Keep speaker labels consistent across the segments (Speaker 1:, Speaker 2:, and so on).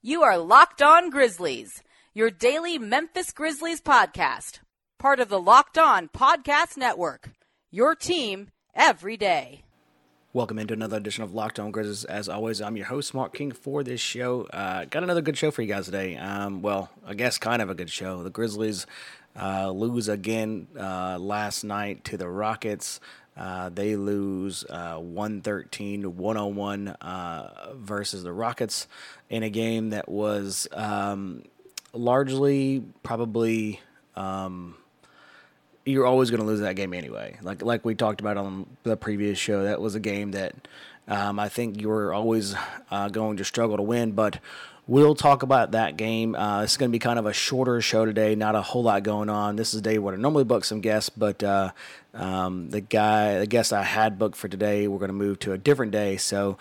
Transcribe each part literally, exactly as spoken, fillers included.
Speaker 1: You are Locked On Grizzlies, your daily Memphis Grizzlies podcast. Part of the Locked On Podcast Network, your team every day.
Speaker 2: Welcome into another edition of Locked On Grizzlies. As always, I'm your host, Mark King, for this show. Uh, got another good show for you guys today. Um, well, I guess kind of a good show. The Grizzlies uh, lose again uh, last night to the Rockets. Uh, they lose uh, one thirteen to one oh one uh, versus the Rockets in a game that was um, largely probably um, you're always going to lose that game anyway. Like like we talked about on the previous show, that was a game that um, I think you were always uh, going to struggle to win, but we'll talk about that game. Uh, it's going to be kind of a shorter show today, not a whole lot going on. This is a day where I normally book some guests, but uh, um, the guy, the guest I had booked for today, we're going to move to a different day. So,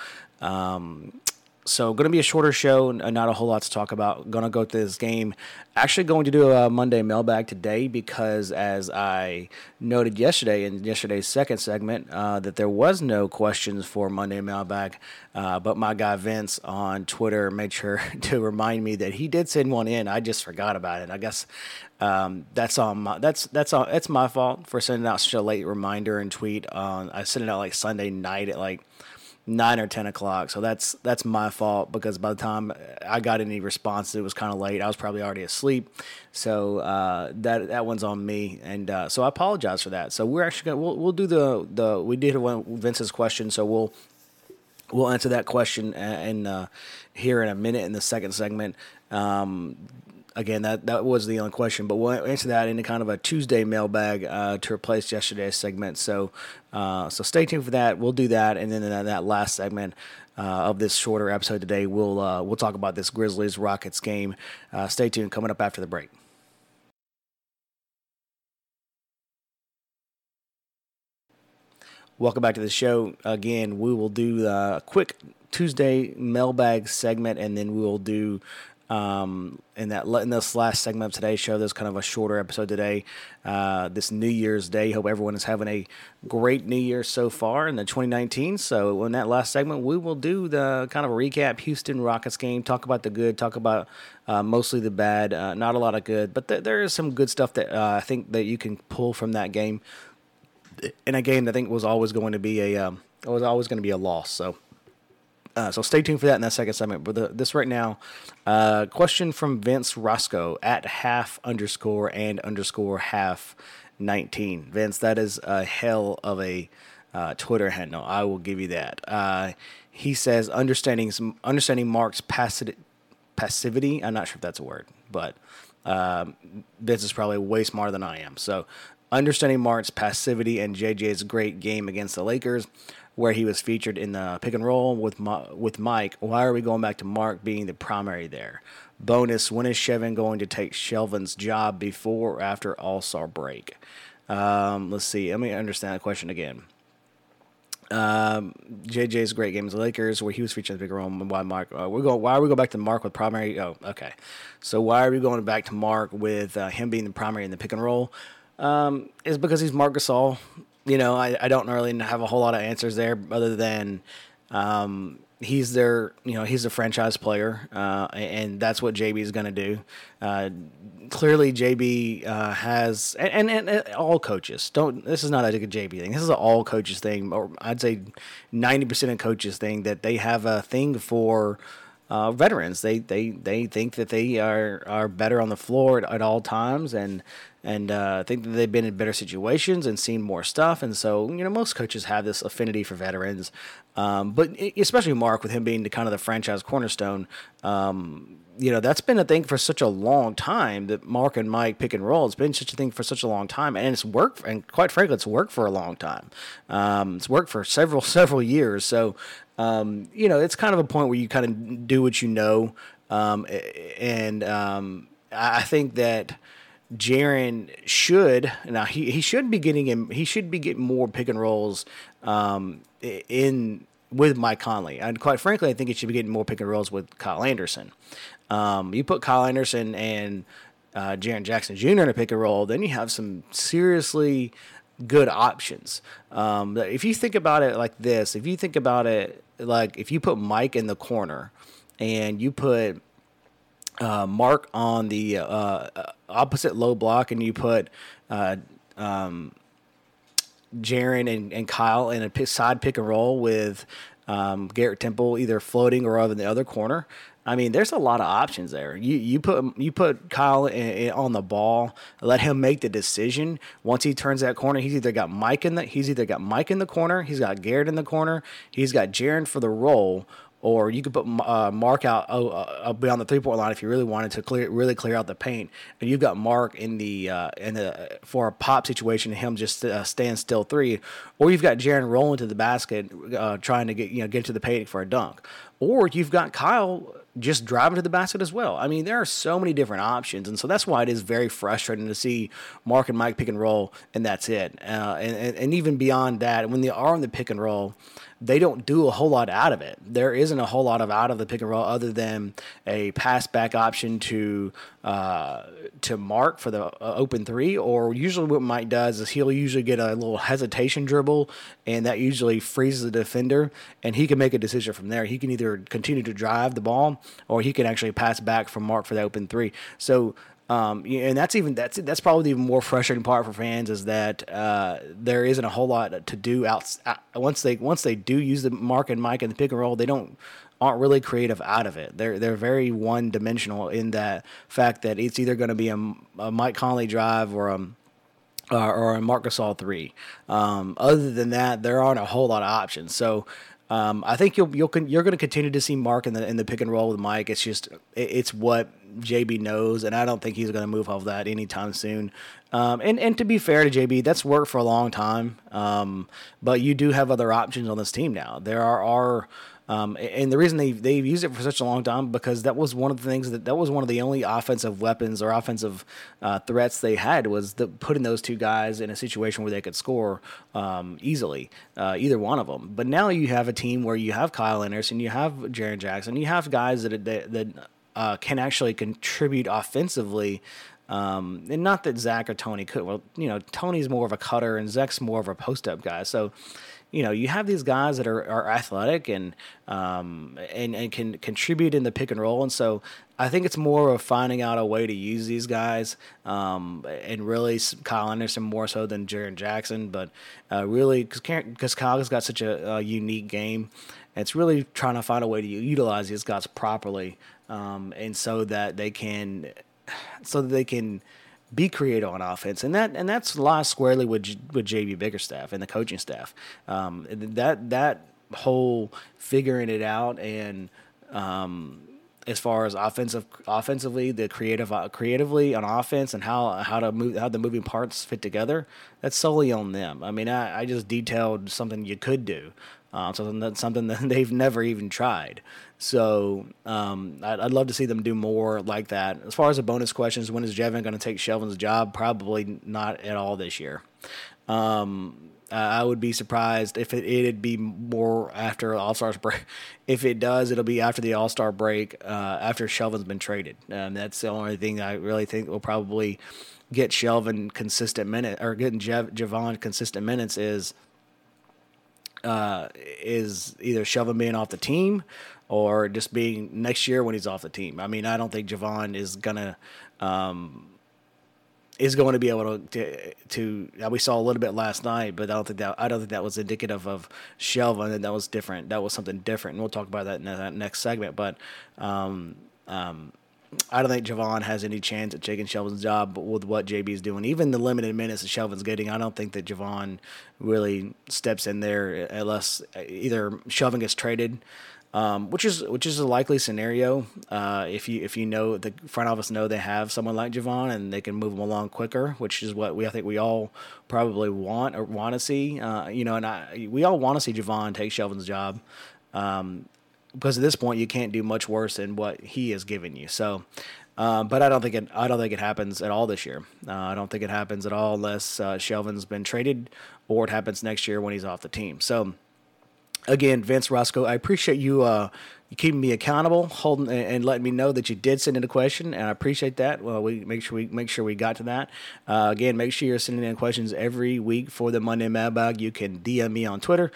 Speaker 2: um, so going to be a shorter show, and not a whole lot to talk about. Going to go through this game. Actually going to do a Monday mailbag today because, as I noted yesterday in yesterday's second segment, uh, that there was no questions for Monday mailbag, uh, but my guy Vince on Twitter made sure to remind me that he did send one in. I just forgot about it. I guess um, that's on my that's that's on that's my fault for sending out such a late reminder and tweet. On I sent it out like Sunday night at like nine or ten o'clock. So that's that's my fault because by the time I got any response, it was kind of late. I was probably already asleep. So uh, that that one's on me, and uh, so I apologize for that. So we're actually gonna we'll we'll do the the we did one Vince's question, so we'll we'll answer that question and uh, here in a minute in the second segment. Um, Again, that, that was the only question, but we'll answer that in a kind of a Tuesday mailbag uh, to replace yesterday's segment. So uh, so stay tuned for that. We'll do that, and then in that last segment uh, of this shorter episode today, we'll uh, we'll talk about this Grizzlies-Rockets game. Uh, stay tuned. Coming up after the break. Welcome back to the show. Again, we will do a quick Tuesday mailbag segment, and then we will do Um, in that in this last segment of today's show, there's kind of a shorter episode today. Uh, this New Year's Day, hope everyone is having a great New Year so far in the twenty nineteen. So in that last segment, we will do the kind of a recap Houston Rockets game, talk about the good, talk about uh, mostly the bad. Uh, not a lot of good, but th- there is some good stuff that uh, I think that you can pull from that game. In a game that I think was always going to be a um, was always going to be a loss. So. Uh, so stay tuned for that in that second segment. But the, this right now, uh, question from Vince Roscoe at half underscore and underscore half nineteen. Vince, that is a hell of a uh, Twitter handle. I will give you that. Uh, he says understanding some, understanding Mark's passi- passivity. I'm not sure if that's a word, but uh, Vince is probably way smarter than I am. So understanding Mark's passivity and J J's great game against the Lakers, where he was featured in the pick and roll with with Mike. Why are we going back to Mark being the primary there? Bonus, when is Shevin going to take Shelvin's job before or after All-Star break? Um, let's see. Let me understand the question again. Um, J J's great game with the Lakers, where he was featured in the pick and roll. Why Mark? Uh, we're going. Why are we going back to Mark with primary? Oh, okay. So why are we going back to Mark with uh, him being the primary in the pick and roll? Um, is because he's Marc Gasol. You know, I, I don't really have a whole lot of answers there other than um, he's their, you know, he's a franchise player, uh, and that's what J B is going to do. Uh, clearly, J B uh, has, and, and, and all coaches, don't, this is not like a J B thing. This is an all coaches thing, or I'd say ninety percent of coaches thing, that they have a thing for uh, veterans. They, they, they think that they are, are better on the floor at, at all times, and And uh, I think that they've been in better situations and seen more stuff. And so, you know, most coaches have this affinity for veterans. Um, but especially Mark, with him being the kind of the franchise cornerstone, um, you know, that's been a thing for such a long time, that Mark and Mike pick and roll. It's been such a thing for such a long time. And it's worked, and quite frankly, it's worked for a long time. Um, it's worked for several, several years. So, um, you know, it's kind of a point where you kind of do what you know. Um, and um, I think that Jaren should now he, he should be getting him he should be getting more pick and rolls um, in with Mike Conley, and quite frankly I think he should be getting more pick and rolls with Kyle Anderson. Um, you put Kyle Anderson and uh, Jaren Jackson Junior in a pick and roll, then you have some seriously good options. Um, if you think about it like this, if you think about it like if you put Mike in the corner and you put uh, Mark on the uh, opposite low block, and you put uh, um, Jaren and, and Kyle in a side pick and roll with um, Garrett Temple either floating or over in the other corner. I mean, there's a lot of options there. You you put you put Kyle in, in, on the ball, let him make the decision. Once he turns that corner, he's either got Mike in the he's either got Mike in the corner, he's got Garrett in the corner, he's got Jaren for the roll. Or you could put uh, Mark out oh, uh, beyond the three-point line if you really wanted to clear, really clear out the paint. And you've got Mark in the uh, in the for a pop situation, him just uh, stand still three. Or you've got Jaren rolling to the basket, uh, trying to get you know get to the paint for a dunk. Or you've got Kyle just driving to the basket as well. I mean, there are so many different options, and so that's why it is very frustrating to see Mark and Mike pick and roll, and that's it. Uh, and, and, and even beyond that, when they are in the pick and roll, they don't do a whole lot out of it. There isn't a whole lot of out of the pick and roll other than a pass back option to uh, to Mark for the uh, open three, or usually what Mike does is he'll usually get a little hesitation dribble, and that usually freezes the defender, and he can make a decision from there. He can either continue to drive the ball, or he can actually pass back from Mark for the open three. So Um, and that's even that's that's probably the even more frustrating part for fans is that uh, there isn't a whole lot to do out once they once they do use the Mark and Mike and the pick and roll, they don't aren't really creative out of it. They're they're very one dimensional in that fact that it's either going to be a, a Mike Conley drive or a uh, or a Marc Gasol three. Um, other than that, there aren't a whole lot of options. So. Um, I think you'll you'll you're going to continue to see Mark in the in the pick and roll with Mike. It's just it's what J B knows, and I don't think he's going to move off that anytime soon. Um, and and to be fair to J B, that's worked for a long time. Um, but you do have other options on this team now. There are are. Um, and the reason they've, they've used it for such a long time because that was one of the things that that was one of the only offensive weapons or offensive uh, threats they had was the, putting those two guys in a situation where they could score um, easily, uh, either one of them. But now you have a team where you have Kyle Anderson, you have Jaren Jackson, you have guys that that, that uh, can actually contribute offensively. Um, and not that Zach or Tony could. Well, you know, Tony's more of a cutter and Zach's more of a post-up guy. So. You know, you have these guys that are, are athletic and um, and and can contribute in the pick and roll, and so I think it's more of finding out a way to use these guys, um, and really Kyle Anderson more so than Jaren Jackson, but uh, really because Kyle's got such a, a unique game, it's really trying to find a way to utilize these guys properly, um, and so that they can, so that they can. Be creative on offense, and that and that's lies squarely with with J B Bickerstaff and the coaching staff. Um, that that whole figuring it out and um, as far as offensive offensively, the creative uh, creatively on offense and how how to move how the moving parts fit together. That's solely on them. I mean, I, I just detailed something you could do. Uh, something that something that they've never even tried. So um, I'd, I'd love to see them do more like that. As far as the bonus questions, when is Jevin going to take Shelvin's job? Probably not at all this year. Um, I would be surprised if it, it'd be more after All-Stars break. If it does, it'll be after the All-Star break, uh, after Shelvin's been traded. And that's the only thing I really think will probably get Shelvin consistent minute or getting Jev, Javon consistent minutes is. Uh, is either Shelvin being off the team or just being next year when he's off the team. I mean, I don't think Javon is gonna um, is going to be able to to. to we saw a little bit last night, but I don't think that I don't think that was indicative of Shelvin. And that was different. That was something different. And we'll talk about that in that next segment. But um, um, I don't think Javon has any chance at taking Shelvin's job with what J B is doing. Even the limited minutes that Shelvin's getting, I don't think that Javon really steps in there unless either Shelvin gets traded, um, which is which is a likely scenario. Uh, if you if you know the front office know they have someone like Javon and they can move him along quicker, which is what we I think we all probably want or want to see. Uh, you know, and I we all want to see Javon take Shelvin's job. Um, Because at this point you can't do much worse than what he has given you. So, uh, but I don't think it. I don't think it happens at all this year. Uh, I don't think it happens at all unless uh, Shelvin's been traded, or it happens next year when he's off the team. So, again, Vince Roscoe, I appreciate you. Uh, you keeping me accountable, holding and letting me know that you did send in a question, and I appreciate that. Well, we make sure we make sure we got to that. Uh, again, make sure you're sending in questions every week for the Monday Mailbag. You can D M me on Twitter.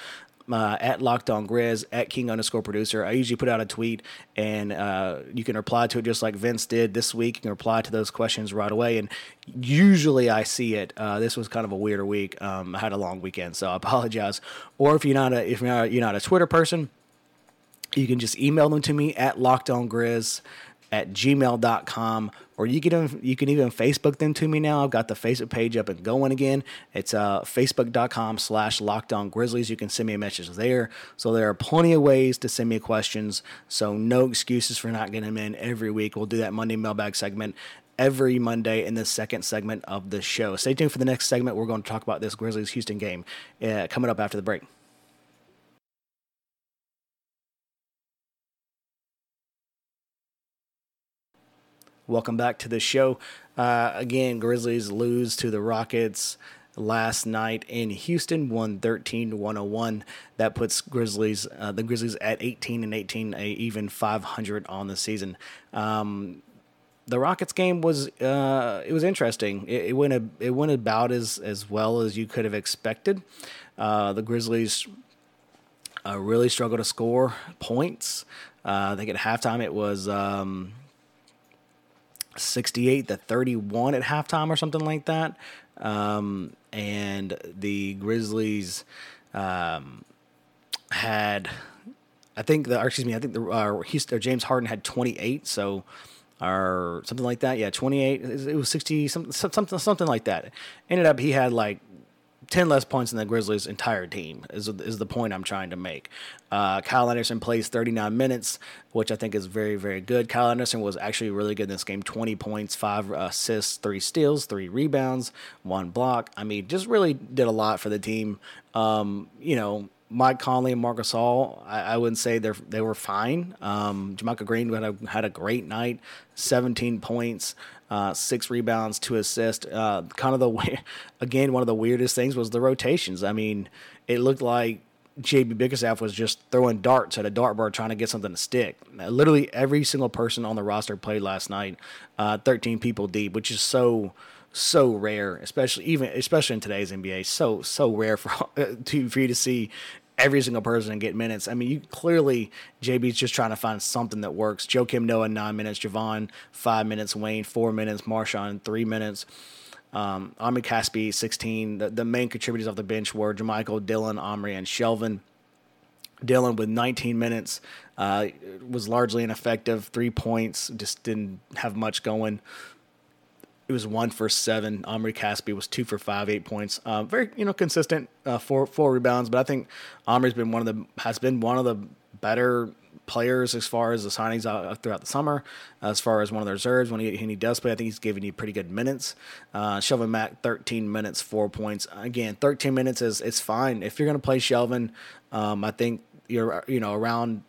Speaker 2: uh, at Locked On Grizz, at King underscore producer. I usually put out a tweet, and uh, you can reply to it just like Vince did this week. You can reply to those questions right away, and usually I see it. Uh, this was kind of a weirder week. Um, I had a long weekend, so I apologize. Or if you're not a, if you're not, you're not a Twitter person, you can just email them to me at lockedongrizz at gmail dot com, or you can even, you can even Facebook them to me now. I've got the Facebook page up and going again. It's uh, facebook dot com slash lockedongrizzlies. You can send me a message there. So there are plenty of ways to send me questions. So no excuses for not getting them in every week. We'll do that Monday mailbag segment every Monday in the second segment of the show. Stay tuned for the next segment. We're going to talk about this Grizzlies-Houston game uh, coming up after the break. Welcome back to the show. Uh, again, Grizzlies lose to the Rockets last night in Houston, one thirteen to one oh one. That puts Grizzlies, uh, the Grizzlies at eighteen and eighteen, a even five hundred on the season. Um, the Rockets game was uh, it was interesting. It, it went a, it went about as as well as you could have expected. Uh, the Grizzlies uh, really struggled to score points. Uh, I think at halftime it was. Um, sixty-eight to thirty-one at halftime or something like that. Um, and the Grizzlies um, had, I think the, or excuse me, I think the uh, Houston, or James Harden had twenty-eight. So, or something like that. Yeah. twenty-eight. It was sixty, something, something, something like that. Ended up, he had like ten less points than the Grizzlies' entire team is is the point I'm trying to make. Uh, Kyle Anderson plays thirty-nine minutes, which I think is very, very good. Kyle Anderson was actually really good in this game. twenty points, five assists, three steals, three rebounds, one block. I mean, just really did a lot for the team. Um, you know, Mike Conley and Marc Gasol, I, I wouldn't say they they were fine. Um, JaMychal Green had a, had a great night, seventeen points. Uh, six rebounds, two assists. Uh, kind of the again, one of the weirdest things was the rotations. I mean, it looked like J B Bickerstaff was just throwing darts at a dartboard trying to get something to stick. Literally every single person on the roster played last night, uh, thirteen people deep, which is so so rare, especially even especially in today's N B A. So so rare for to for you to see every single person get minutes. I mean, you clearly J B's just trying to find something that works. Joakim Noah nine minutes, Javon five minutes, Wayne four minutes, Marshawn three minutes, um, Omri Caspi sixteen. The, the main contributors off the bench were JaMychal, Dillon, Omri, and Shelvin. Dillon with nineteen minutes uh, was largely ineffective. Three points, just didn't have much going. It was one for seven. Omri Caspi was two for five, eight points. Uh, very, you know, consistent. Uh, four four rebounds. But I think Omri's been one of the has been one of the better players as far as the signings out throughout the summer. As far as one of the reserves, when he when he does play, I think he's giving you pretty good minutes. Uh, Shelvin Mack, thirteen minutes, four points. Again, thirteen minutes is it's fine if you're going to play Shelvin. Um, I think you're you know around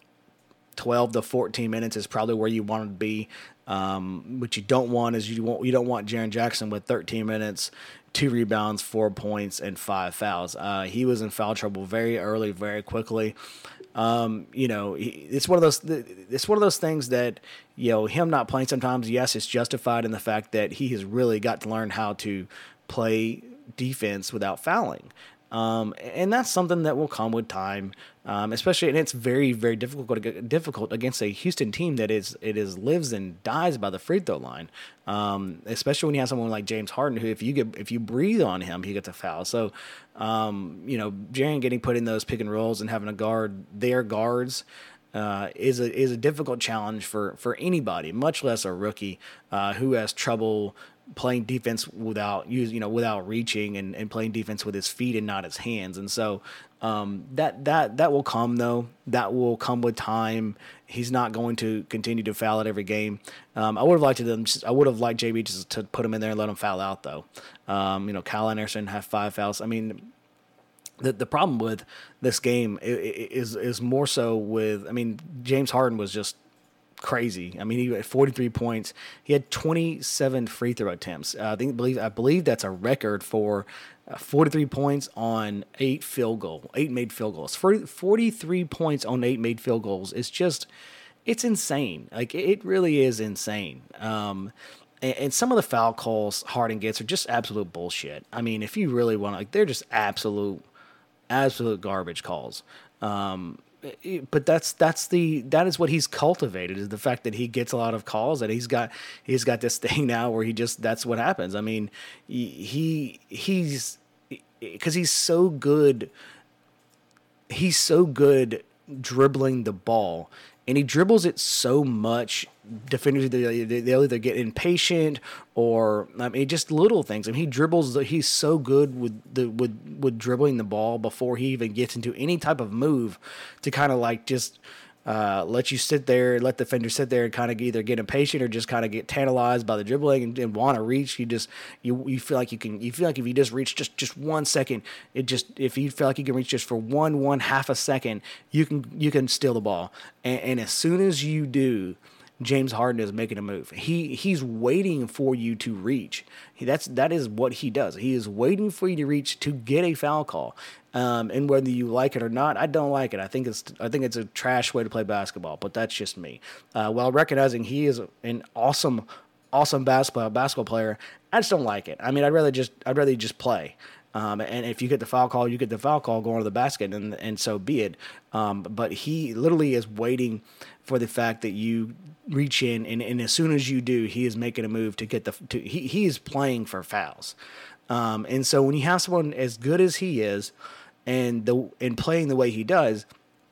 Speaker 2: twelve to fourteen minutes is probably where you want to be. Um, what you don't want is you want you don't want Jaren Jackson with thirteen minutes, two rebounds, four points, and five fouls. Uh, he was in foul trouble very early, very quickly. Um, you know, he, it's one of those it's one of those things that you know him not playing sometimes. Yes, it's justified in the fact that he has really got to learn how to play defense without fouling. Um, and that's something that will come with time, um, especially, and it's very, very difficult difficult against a Houston team that is it is lives and dies by the free throw line. Um, especially when you have someone like James Harden, who if you get if you breathe on him, he gets a foul. So, um, you know, Jaren getting put in those pick and rolls and having to guard their guards uh, is a is a difficult challenge for for anybody, much less a rookie uh, who has trouble playing defense without use, you know, without reaching and, and playing defense with his feet and not his hands. And so um, that that that will come though. That will come with time. He's not going to continue to foul at every game. Um, I would have liked them. I would have liked J B just to put him in there and let him foul out though. Um, you know, Kyle Anderson had five fouls. I mean, the the problem with this game is is more so with. I mean, James Harden was just crazy. I mean, he had forty-three points. He had twenty-seven free throw attempts. Uh, I think believe I believe that's a record for uh, forty-three points on eight field goal, eight made field goals. forty-three points on eight made field goals. It's just, it's insane. Like it really is insane. Um, and, and some of the foul calls Harden gets are just absolute bullshit. I mean, if you really want to, like, they're just absolute absolute garbage calls. Um, but that's that's the that is what he's cultivated, is the fact that he gets a lot of calls, and he's got he's got this thing now where he just that's what happens. I mean, he, he he's because he's so good. He's so good dribbling the ball, and he dribbles it so much. Defenders, they'll either get impatient or I mean, just little things. I mean, he dribbles. He's so good with the with with dribbling the ball before he even gets into any type of move to kind of like just uh, let you sit there, let the defender sit there and kind of either get impatient or just kind of get tantalized by the dribbling and, and want to reach. You just you you feel like you can. You feel like if you just reach just just one second, it just if you feel like you can reach just for one one half a second, you can you can steal the ball. And, and as soon as you do, James Harden is making a move. He he's waiting for you to reach. He, that's that is what he does. He is waiting for you to reach to get a foul call. Um, and whether you like it or not, I don't like it. I think it's I think it's a trash way to play basketball. But that's just me. Uh, while recognizing he is an awesome, awesome basketball basketball player, I just don't like it. I mean, I'd rather just I'd rather just play. Um, and if you get the foul call, you get the foul call going to the basket, and and so be it. Um, but he literally is waiting for the fact that you reach in, and, and as soon as you do, he is making a move to get the. To, he he is playing for fouls, um, and so when you have someone as good as he is, and the and playing the way he does,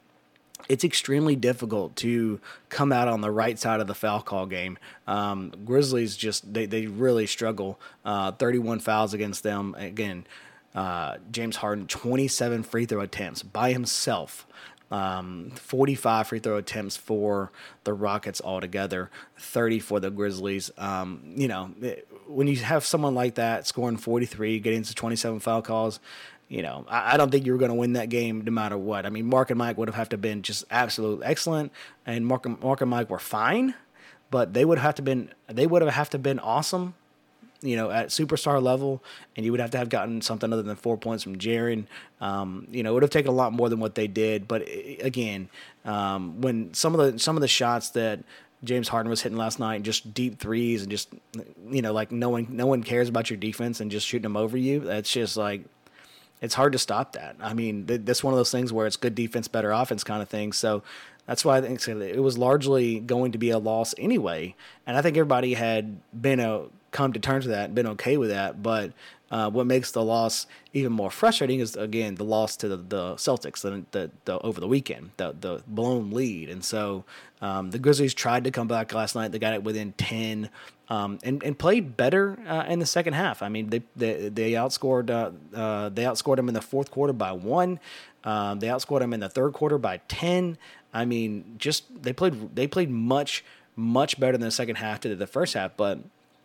Speaker 2: it's extremely difficult to come out on the right side of the foul call game. Um, Grizzlies just they they really struggle. Uh, thirty-one fouls against them again. Uh, James Harden, twenty-seven free throw attempts by himself. Um, forty-five free throw attempts for the Rockets altogether, thirty for the Grizzlies. Um, you know, it, when you have someone like that scoring forty-three, getting to twenty-seven foul calls, you know, I, I don't think you were going to win that game no matter what. I mean, Mark and Mike would have had to been just absolutely excellent, and Mark and, Mark and Mike were fine, but they would have to been they would have have to been awesome, you know, at superstar level, and you would have to have gotten something other than four points from Jaren. Um, you know, it would have taken a lot more than what they did. But again, um, when some of the some of the shots that James Harden was hitting last night, just deep threes, and just you know, like no one no one cares about your defense and just shooting them over you. That's just like it's hard to stop that. I mean, th- that's one of those things where it's good defense, better offense kind of thing. So that's why I think it was largely going to be a loss anyway. And I think everybody had been a come to terms with that and been okay with that. But uh, what makes the loss even more frustrating is, again, the loss to the, the Celtics the, the, the, over the weekend, the, the blown lead. And so um, the Grizzlies tried to come back last night. They got it within ten um, and, and played better uh, in the second half. I mean, they they, they outscored uh, uh, they outscored them in the fourth quarter by one. Um, they outscored them in the third quarter by ten. I mean, just they played they played much much better than the second half did the first half, but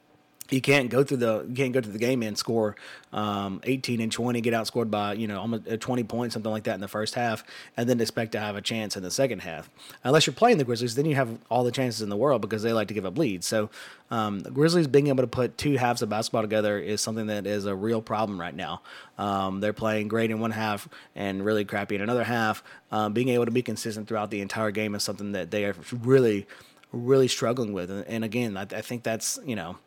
Speaker 2: you can't go through the you can't go through the game and score um, eighteen and twenty, get outscored by you know almost twenty points, something like that in the first half, and then expect to have a chance in the second half. Unless you're playing the Grizzlies, then you have all the chances in the world because they like to give up leads. So um, the Grizzlies being able to put two halves of basketball together is something that is a real problem right now. Um, they're playing great in one half and really crappy in another half. Um, being able to be consistent throughout the entire game is something that they are really, really struggling with. And, and again, I, I think that's you know.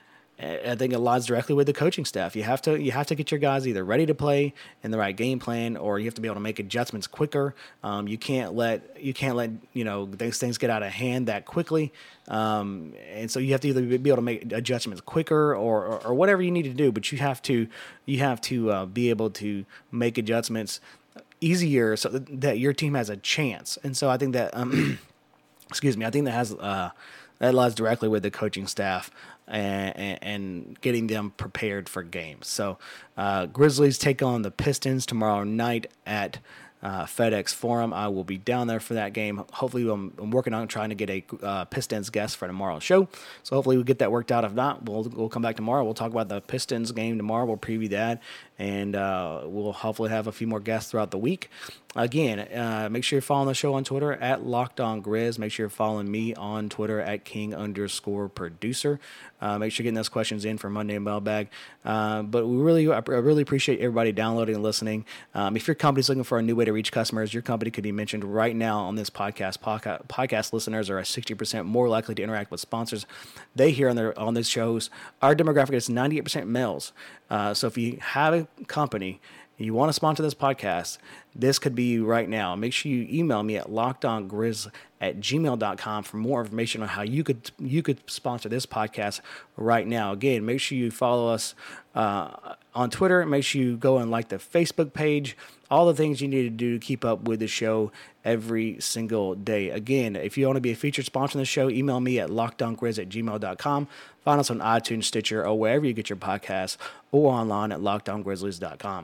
Speaker 2: I think it lies directly with the coaching staff. You have to you have to get your guys either ready to play in the right game plan, or you have to be able to make adjustments quicker. Um, you can't let you can't let you know these things get out of hand that quickly, um, and so you have to either be able to make adjustments quicker or, or, or whatever you need to do. But you have to you have to uh, be able to make adjustments easier so that, that your team has a chance. And so I think that um, excuse me, I think that has uh, that lies directly with the coaching staff. And, and getting them prepared for games. So uh, Grizzlies take on the Pistons tomorrow night at uh, FedEx Forum. I will be down there for that game. Hopefully, I'm, I'm working on trying to get a uh, Pistons guest for tomorrow's show. So hopefully we'll get that worked out. If not, we'll we'll come back tomorrow. We'll talk about the Pistons game tomorrow. We'll preview that, and uh, we'll hopefully have a few more guests throughout the week. Again, uh, make sure you're following the show on Twitter at Locked On Grizz. Make sure you're following me on Twitter at King underscore producer. Uh, make sure you're getting those questions in for Monday Mailbag. Uh, but we really, I really appreciate everybody downloading and listening. Um, if your company's looking for a new way to reach customers, your company could be mentioned right now on this podcast. Podca- podcast listeners are sixty percent more likely to interact with sponsors they hear on their on these shows. Our demographic is ninety-eight percent males. Uh, so if you have a company you want to sponsor this podcast, this could be you right now. Make sure you email me at lockedongrizz at gmail dot com for more information on how you could you could sponsor this podcast right now. Again, make sure you follow us uh, on Twitter. Make sure you go and like the Facebook page. All the things you need to do to keep up with the show every single day. Again, if you want to be a featured sponsor on the show, email me at lockedongrizz at gmail dot com. Find us on iTunes, Stitcher, or wherever you get your podcasts, or online at locked on grizzlies dot com.